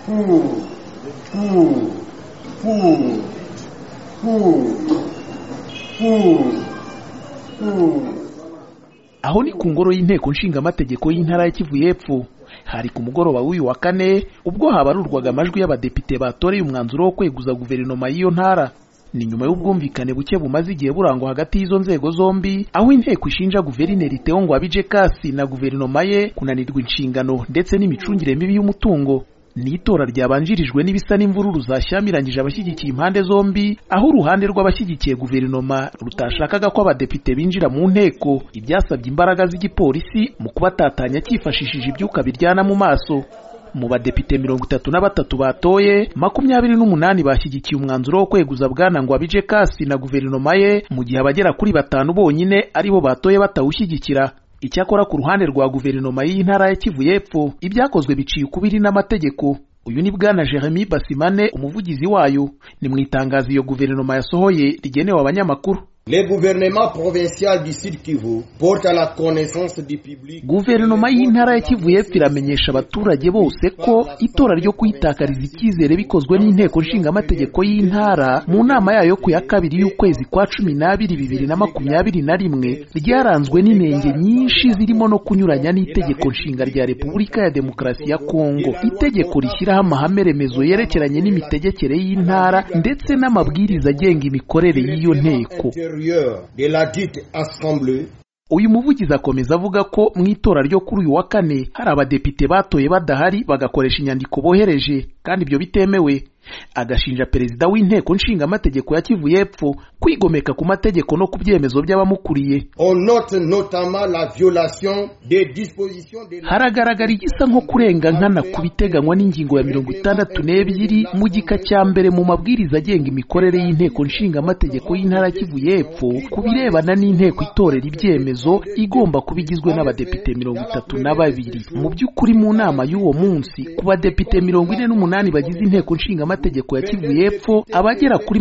Aho ni ku ngoro y'inteko nshingamategeko y'intara ya Kivu y'Epfo. Hari ku mugoroba w'uyu wa kane ubwo habarurwaga amajwi y'abadepite batoreye umwanzuro wo kweguza guverinoma y'iyo ntara. Ni nyuma y'ubwumvikane buke bumaze igihe burangwa hagati y'izo nzego zombi, aho inteko ishinja guverineri Theo Ngwabije Kasi na guverinoma ye kunanirwa inshingano ndetse n'imicungire mibi y'umutungo. Ni itora ryabanjirijwe n'ibisa n'imvururu zashyamiranyije abashyigikiye impande zombi, aho uruhande rw'abashyigikiye guverinoma rutashakaga ko abadepite binjira mu nteko, ibyasabye imbaraga z'igipolisi mu kubatatanya cyifashishije ibyuka biryana mu maso. Mu badepite 33 batoye, 28 bashyigikiye umwanzuro wo kweguza bwana Ngwabije Kasi na guverinoma ye, mu gihe abagera kuri 5 bonyine aribo batoye batawushyigikira. Icyakora ku ruhande rwa guverinoma y'intara ya Kivu y'Epfo, ibyakozwe biciye ukubiri n'amategeko. Uyu ni bwana Jeremy Basimane, umuvugizi wayo. Ni mu itangazo iyo guverinoma yasohoye rigenewe abanyamakuru. Le gouvernement provincial du Sud Kivu porte à la connaissance du public. Guverinoma y'intara ya Kivu y'Epfo iramenyesha abaturage bose ko itora ryo kwitakariza icyizere bikozwe n'inteko nshingamategeko y'intara mu nama yayo ku ya 2 y'ukwezi kwa 12 2021 ryaranzwe n'inenge nyinshi zirimo no kunyuranya n'itegeko nshinga rya Repubulika ya Demokarasi ya Kongo, itegeko rishyiraho amahame remezo yerekeranye n'imitegekere y'intara ndetse n'amabwiriza agenga imikorere y'iyo nteko. De la dite assemblée. Uyu muvugizi akomeza avuga ko mu itora ryo kuri uyu wa kane hari abadepite batoye badahari bagakoresha inyandiko bohereje kandi ibyo bitemewe. Agashinja perezida w'inteko nshingamategeko ya Kivu y'Epfo kwigomeka ku mategeko no ku byemezo by'abamukuriye. Haragaragara igisa nko kurenga nkana ku biteganywa n'ingingo ya 62 mu gika cya mbere mu mabwiriza agenga imikorere y'inteko nshingamategeko y'intara ya Kivu y'Epfo ku birebana n'inteko itorera ibyemezo igomba kubigizwe n'abadepite 32. Mu by'ukuri mu nama y'uwo munsi ku badepite 48 bagize inteko nshingamategeko ya Kivu y'Epfo, abagera kuri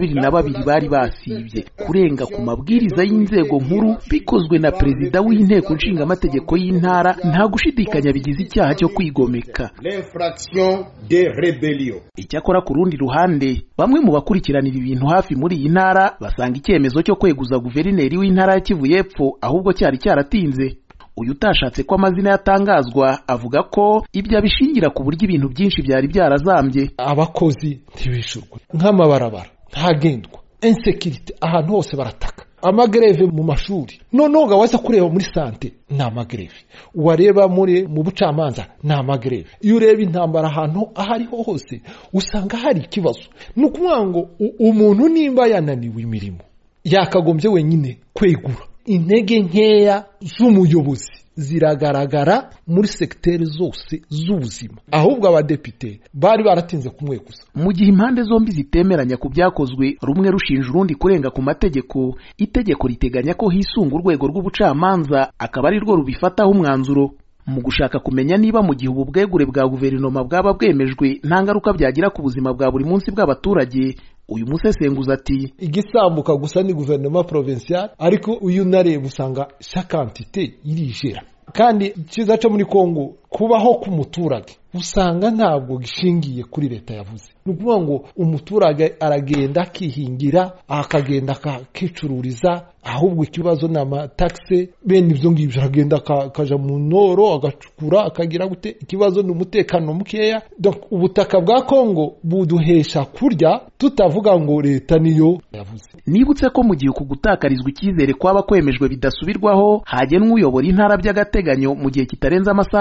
22 bari basibye. Kurenga ku mabwiriza y'inzego nkuru bikozwe na perezida w'inteko nshingamategeko y'intara nta gushidikanya bigize icyaha cyo kwigomeka. L'infraction de rébellion. Icyakora ku rundi ruhande, bamwe mu bakurikiranira ibintu hafi muri iyi ntara basanga icyemezo cyo kweguza guverineri w'intara ya Kivu y'Epfo ahubwo cyari cyaratinze. Uyu utashatse ko amazina yatangazwa avuga ko ibyo bishingira ku buryo ibintu byinshi byari byarazambye. Abakozi ntibishurwe nk'amabarabara ntagendwa, insecurity ahantu hose barataka, amagreve mu mashuri, noneho gawaza kureba muri sante nta magreve, wareba mu bucamanza nta magreve. Iyo ureba intambara ahantu ahariho hose usanga hari ikibazo. Nukuvuga ngo umuntu nimba yananiwe imirimo yakagombye wenyine kwegura. Intege nkeya z'umuyobozi ziragaragara muri sekiteri zose z'ubuzima, ahubwo abadepite bari baratinze kumweguza. Mu gihe impande zombi zitemeranya ku byakozwe, rumwe rushinja urundi kurenga ku mategeko, itegeko riteganya ko hisunga urwego rw'ubucamanza akaba ari rwo rubifataho umwanzuro. Mu gushaka kumenya niba mu gihe ubu bwegure bwa guverinoma bwaba bwemejwe nta ngaruka byagira ku buzima bwa buri munsi bw'abaturage, uyu musesenguzi ati igisambuka gusa ni guverinoma provincial, ariko uyu nareba usanga chaque entité irijera. Kandi kiza cyo muri Kongo kubaho ku muturage usanga ntabwo gishingiye kuri leta yavuze. Nukuvuga ngo umuturage aragenda akihingira akagenda akicururiza, ahubwo ikibazo n'ama taxe bene ibyo ngibyo aragenda akaja mu noro agacukura akagira gute. Ikibazo n'umutekano mukeya. Donc ubutaka bwa Kongo buduhesha kurya, tutavuga ngo leta niyo yavuze. Nibutse ko mu gihe kugutakarizwa icyizere kwaba kwemejwe bidasubirwaho, hagenwe uyobora intara by'agateganyo mu gihe kitarenza amasaha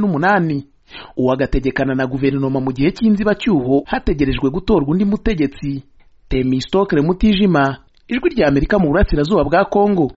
48. Uwagategekana na guverinoma mu gihe cy'inzibacyuho hategerejwe gutorwa undi mutegetsi. Temistokle Mutijima, Ijwi rya Amerika mu burasirazuba bwa Kongo.